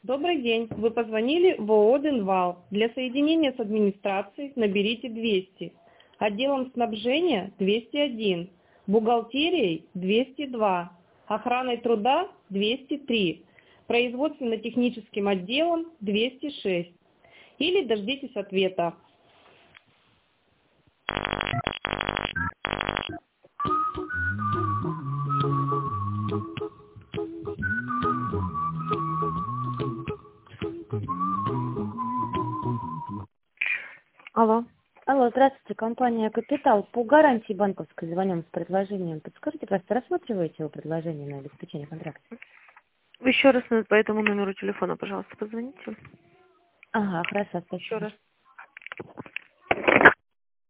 Добрый день. Вы позвонили в ООО «Денвал». Для соединения с администрацией наберите 200. Отделом снабжения 201. Бухгалтерией 202. Охраной труда 203. Производственно-техническим отделом 206. Или дождитесь ответа. Алло. Алло, здравствуйте, компания «Капитал». По гарантии банковской звоним с предложением. Подскажите, просто рассматриваете его предложение на обеспечение контракта? Еще раз по этому номеру телефона, пожалуйста, позвоните. Ага, хорошо, Еще спасибо. раз.